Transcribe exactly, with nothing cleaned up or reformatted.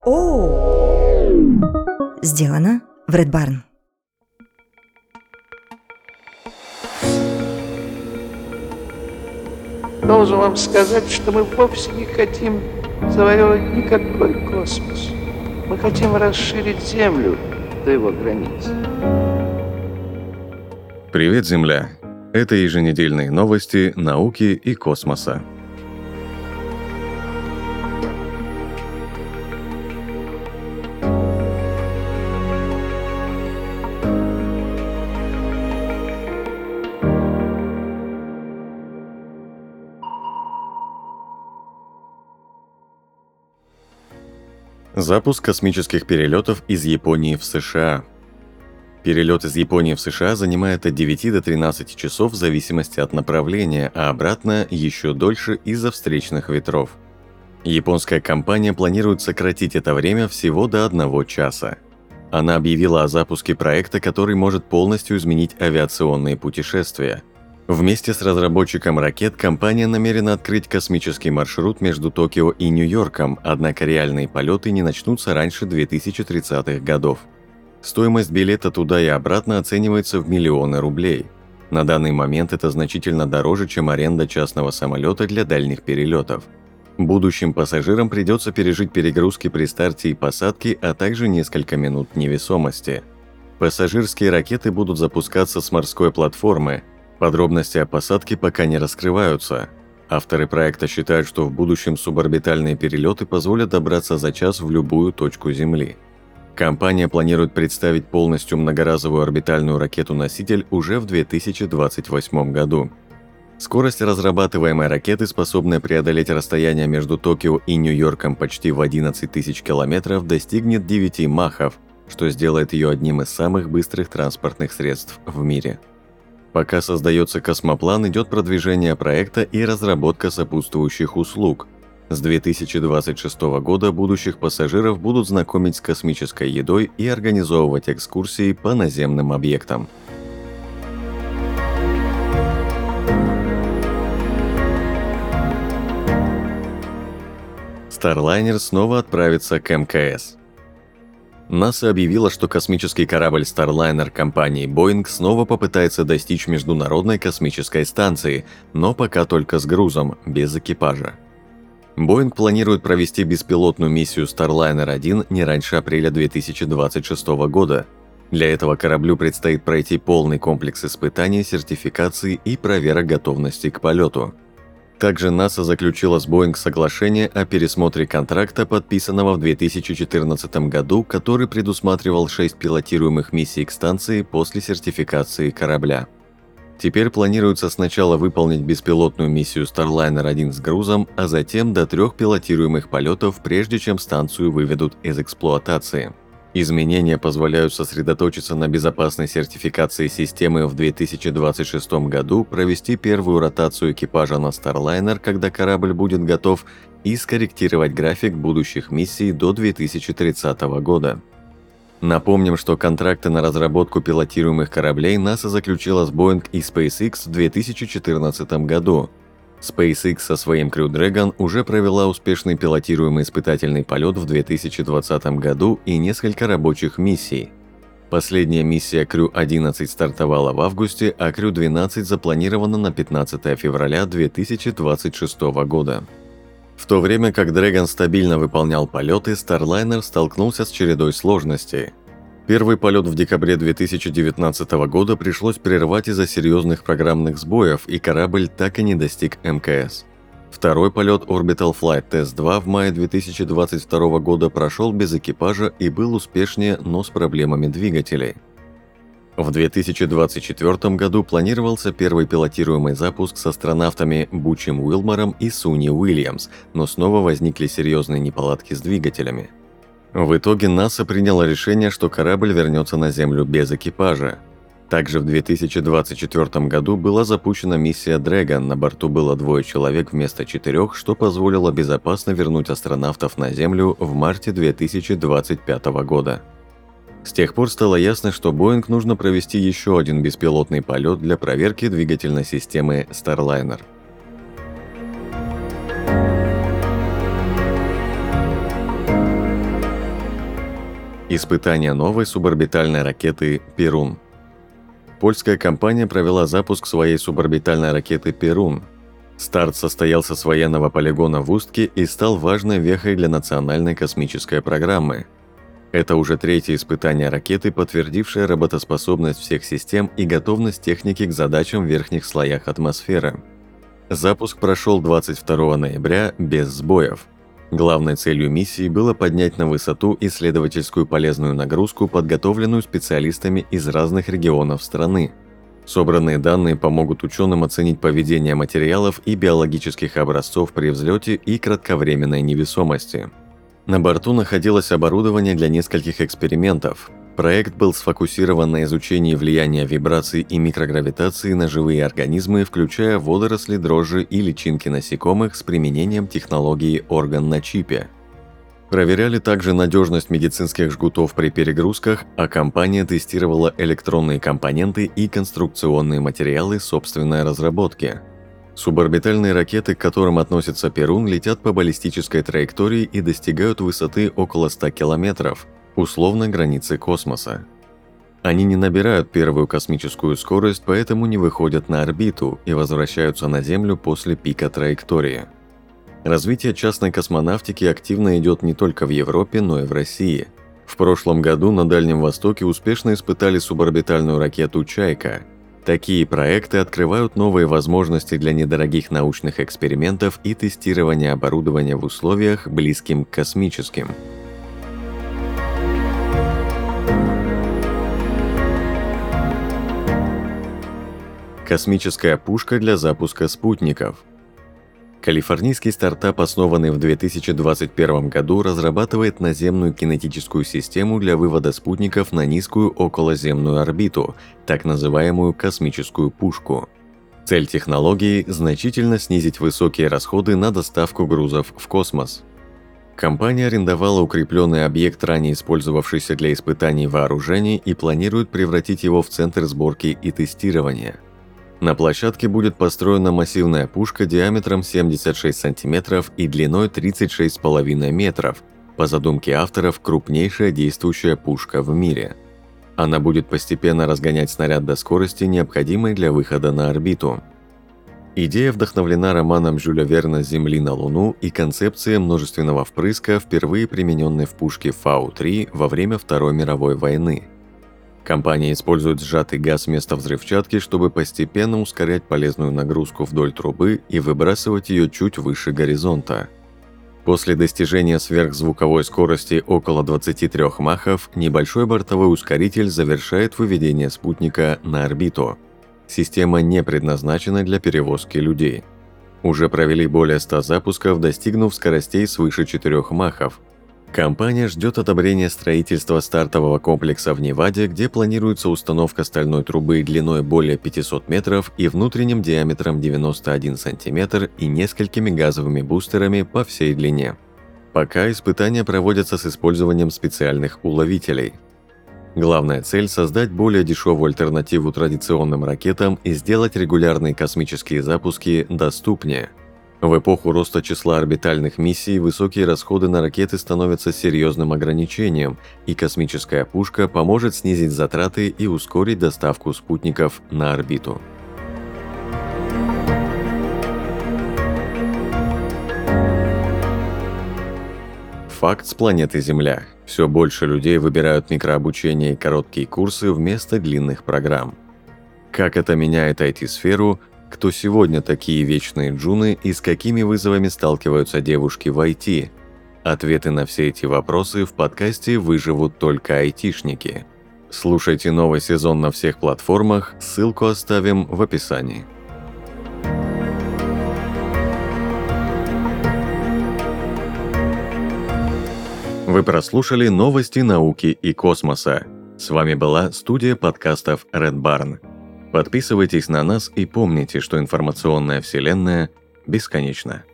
О! Сделано в Red Barn. Должен вам сказать, что мы вовсе не хотим завоевывать никакой космос. Мы хотим расширить Землю до его границ. Привет, Земля! Это еженедельные новости науки и космоса. Запуск космических перелетов из Японии в США. Перелет из Японии в США занимает от девяти до тринадцати часов в зависимости от направления, а обратно еще дольше из-за встречных ветров. Японская компания планирует сократить это время всего до одного часа. Она объявила о запуске проекта, который может полностью изменить авиационные путешествия. Вместе с разработчиком ракет компания намерена открыть космический маршрут между Токио и Нью-Йорком, однако реальные полеты не начнутся раньше две тысячи тридцатых годов. Стоимость билета туда и обратно оценивается в миллионы рублей. На данный момент это значительно дороже, чем аренда частного самолета для дальних перелетов. Будущим пассажирам придется пережить перегрузки при старте и посадке, а также несколько минут невесомости. Пассажирские ракеты будут запускаться с морской платформы. Подробности о посадке пока не раскрываются. Авторы проекта считают, что в будущем суборбитальные перелеты позволят добраться за час в любую точку Земли. Компания планирует представить полностью многоразовую орбитальную ракету-носитель уже в две тысячи двадцать восьмом году. Скорость разрабатываемой ракеты, способная преодолеть расстояние между Токио и Нью-Йорком почти в одиннадцать тысяч километров, достигнет девяти махов, что сделает ее одним из самых быстрых транспортных средств в мире. Пока создается космоплан, идет продвижение проекта и разработка сопутствующих услуг. С две тысячи двадцать шестого года будущих пассажиров будут знакомить с космической едой и организовывать экскурсии по наземным объектам. Starliner снова отправится к эм ка эс. НАСА объявила, что космический корабль Starliner компании Boeing снова попытается достичь Международной космической станции, но пока только с грузом, без экипажа. Boeing планирует провести беспилотную миссию Starliner один не раньше апреля две тысячи двадцать шестого года. Для этого кораблю предстоит пройти полный комплекс испытаний, сертификации и проверок готовности к полету. Также НАСА заключила с Boeing соглашение о пересмотре контракта, подписанного в две тысячи четырнадцатом году, который предусматривал шесть пилотируемых миссий к станции после сертификации корабля. Теперь планируется сначала выполнить беспилотную миссию Starliner один с грузом, а затем до трех пилотируемых полетов, прежде чем станцию выведут из эксплуатации. Изменения позволяют сосредоточиться на безопасной сертификации системы в две тысячи двадцать шестом году, провести первую ротацию экипажа на Starliner, когда корабль будет готов, и скорректировать график будущих миссий до две тысячи тридцатого года. Напомним, что контракты на разработку пилотируемых кораблей НАСА заключила с Boeing и SpaceX в две тысячи четырнадцатом году. SpaceX со своим Crew Dragon уже провела успешный пилотируемый испытательный полет в две тысячи двадцатом году и несколько рабочих миссий. Последняя миссия Crew одиннадцать стартовала в августе, а Crew двенадцать запланирована на пятнадцатое февраля две тысячи двадцать шестого года. В то время как Dragon стабильно выполнял полеты, Starliner столкнулся с чередой сложностей. Первый полет в декабре две тысячи девятнадцатого года пришлось прервать из-за серьезных программных сбоев, и корабль так и не достиг эм ка эс. Второй полет Orbital Flight Test два в мае две тысячи двадцать второго года прошел без экипажа и был успешнее, но с проблемами двигателей. В две тысячи двадцать четвёртом году планировался первый пилотируемый запуск с астронавтами Бучем Уилмором и Суни Уильямс, но снова возникли серьезные неполадки с двигателями. В итоге НАСА приняло решение, что корабль вернется на Землю без экипажа. Также в две тысячи двадцать четвёртом году была запущена миссия Dragon, на борту было двое человек вместо четырех, что позволило безопасно вернуть астронавтов на Землю в марте две тысячи двадцать пятого года. С тех пор стало ясно, что Boeing нужно провести еще один беспилотный полет для проверки двигательной системы Starliner. Испытание новой суборбитальной ракеты «Перун». Польская компания провела запуск своей суборбитальной ракеты «Перун». Старт состоялся с военного полигона в Устке и стал важной вехой для национальной космической программы. Это уже третье испытание ракеты, подтвердившее работоспособность всех систем и готовность техники к задачам в верхних слоях атмосферы. Запуск прошел двадцать второго ноября без сбоев. Главной целью миссии было поднять на высоту исследовательскую полезную нагрузку, подготовленную специалистами из разных регионов страны. Собранные данные помогут ученым оценить поведение материалов и биологических образцов при взлете и кратковременной невесомости. На борту находилось оборудование для нескольких экспериментов. Проект был сфокусирован на изучении влияния вибраций и микрогравитации на живые организмы, включая водоросли, дрожжи и личинки насекомых с применением технологии «орган на чипе». Проверяли также надежность медицинских жгутов при перегрузках, а компания тестировала электронные компоненты и конструкционные материалы собственной разработки. Суборбитальные ракеты, к которым относится «Перун», летят по баллистической траектории и достигают высоты около ста километров, условной границы космоса. Они не набирают первую космическую скорость, поэтому не выходят на орбиту и возвращаются на Землю после пика траектории. Развитие частной космонавтики активно идет не только в Европе, но и в России. В прошлом году на Дальнем Востоке успешно испытали суборбитальную ракету «Чайка». Такие проекты открывают новые возможности для недорогих научных экспериментов и тестирования оборудования в условиях, близким к космическим. Космическая пушка для запуска спутников. Калифорнийский стартап, основанный в две тысячи двадцать первом году, разрабатывает наземную кинетическую систему для вывода спутников на низкую околоземную орбиту, так называемую космическую пушку. Цель технологии – значительно снизить высокие расходы на доставку грузов в космос. Компания арендовала укрепленный объект, ранее использовавшийся для испытаний вооружений, и планирует превратить его в центр сборки и тестирования. На площадке будет построена массивная пушка диаметром семьдесят шесть сантиметров и длиной тридцать шесть целых пять десятых метров, по задумке авторов крупнейшая действующая пушка в мире. Она будет постепенно разгонять снаряд до скорости, необходимой для выхода на орбиту. Идея вдохновлена романом Жюля Верна «С Земли на Луну» и концепцией множественного впрыска, впервые примененной в пушке Фау три во время Второй мировой войны. Компания использует сжатый газ вместо взрывчатки, чтобы постепенно ускорять полезную нагрузку вдоль трубы и выбрасывать ее чуть выше горизонта. После достижения сверхзвуковой скорости около двадцати трёх махов, небольшой бортовой ускоритель завершает выведение спутника на орбиту. Система не предназначена для перевозки людей. Уже провели более ста запусков, достигнув скоростей свыше четырёх махов. Компания ждет одобрения строительства стартового комплекса в Неваде, где планируется установка стальной трубы длиной более пятисот метров и внутренним диаметром девяносто один сантиметр и несколькими газовыми бустерами по всей длине. Пока испытания проводятся с использованием специальных уловителей. Главная цель – создать более дешевую альтернативу традиционным ракетам и сделать регулярные космические запуски доступнее. В эпоху роста числа орбитальных миссий высокие расходы на ракеты становятся серьезным ограничением, и космическая пушка поможет снизить затраты и ускорить доставку спутников на орбиту. Факт с планеты Земля. Все больше людей выбирают микрообучение и короткие курсы вместо длинных программ. Как это меняет ай ти-сферу? Кто сегодня такие вечные джуны и с какими вызовами сталкиваются девушки в ай ти? Ответы на все эти вопросы в подкасте «Выживут только айтишники». Слушайте новый сезон на всех платформах, ссылку оставим в описании. Вы прослушали новости науки и космоса. С вами была студия подкастов Red Barn. Подписывайтесь на нас и помните, что информационная вселенная бесконечна.